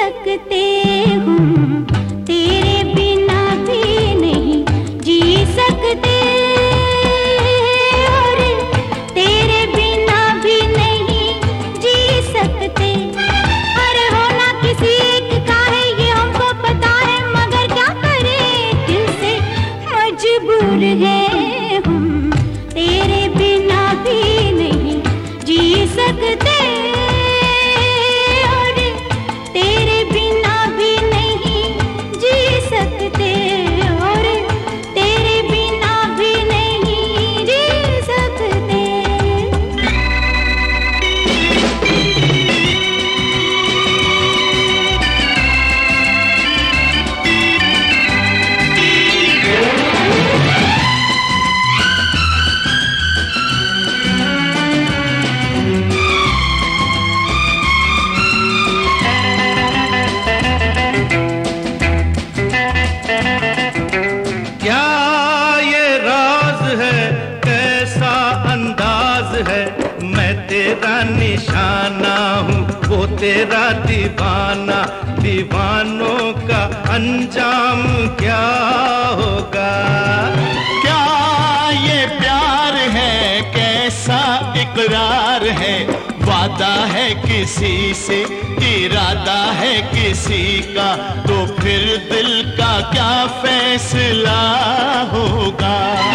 सकते हम, तेरे बिना भी नहीं जी सकते, और तेरे बिना भी नहीं जी सकते। अरे होना किसी एक का है ये हमको पता है, मगर क्या करें दिल से मजबूर है हम, तेरे बिना भी नहीं जी सकते। तेरा निशाना हूँ वो तेरा दीवाना, दीवानों का अंजाम क्या होगा? क्या ये प्यार है, कैसा इकरार है, वादा है किसी से, इरादा है किसी का, तो फिर दिल का क्या फैसला होगा?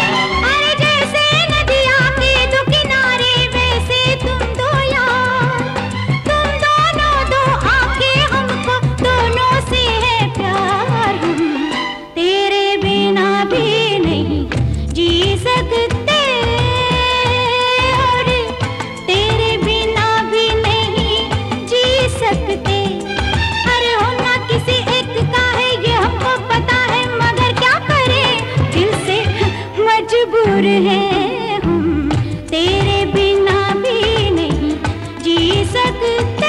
है हम, तेरे बिना भी नहीं जी सकते,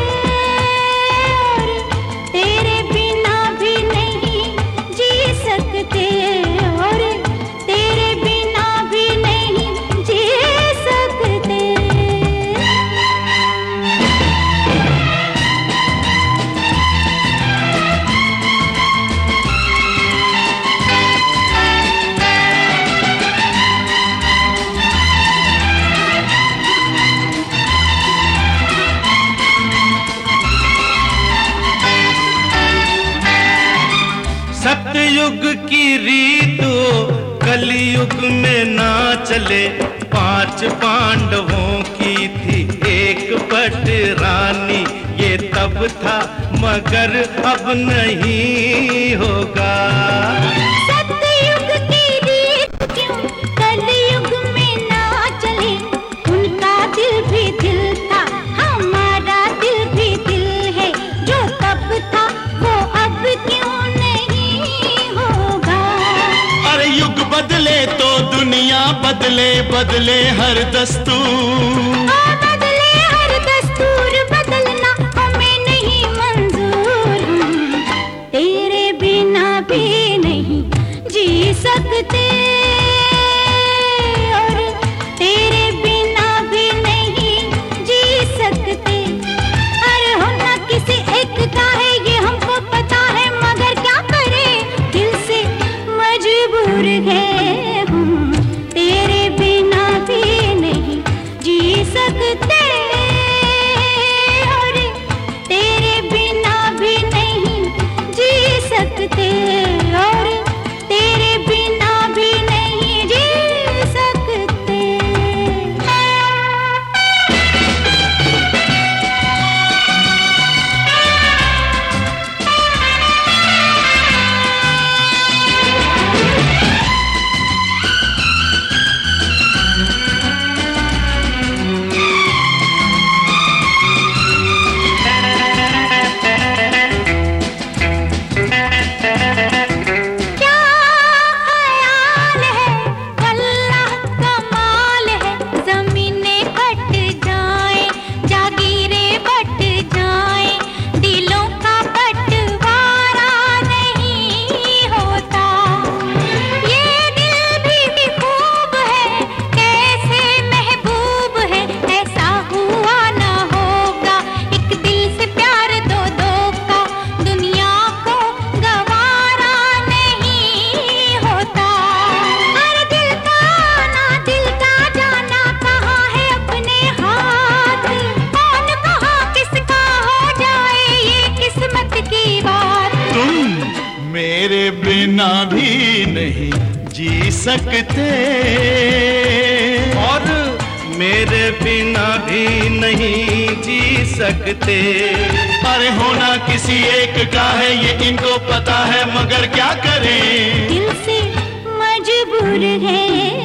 और तेरे बिना भी नहीं जी सकते, और तेरे बिना भी नहीं जी सकते। सतयुग की रीत कलयुग में ना चले, 5 पांडवों की थी एक पट रानी, ये तब था मगर अब नहीं होगा। सतयुग की रीत क्यों कलयुग में ना चले, उनका दिल भी दिल था, हमारा दिल भी दिल है, जो तब था वो अब क्यों बदले तो दुनिया बदले, बदले हर दस्तूर, बदले हर दस्तूर, बदलना हमें नहीं मंजूर, तेरे बिना भी नहीं जी सकते, और तेरे बिना भी नहीं जी सकते। अरे होना किसी एक का है ये हमको पता है, मगर क्या करें दिल से मजबूर है हम, तेरे बिना भी नहीं जी सकते। सकते और मेरे बिना भी नहीं जी सकते। अरे होना किसी एक का है ये इनको पता है, मगर क्या करें, दिल से मजबूर है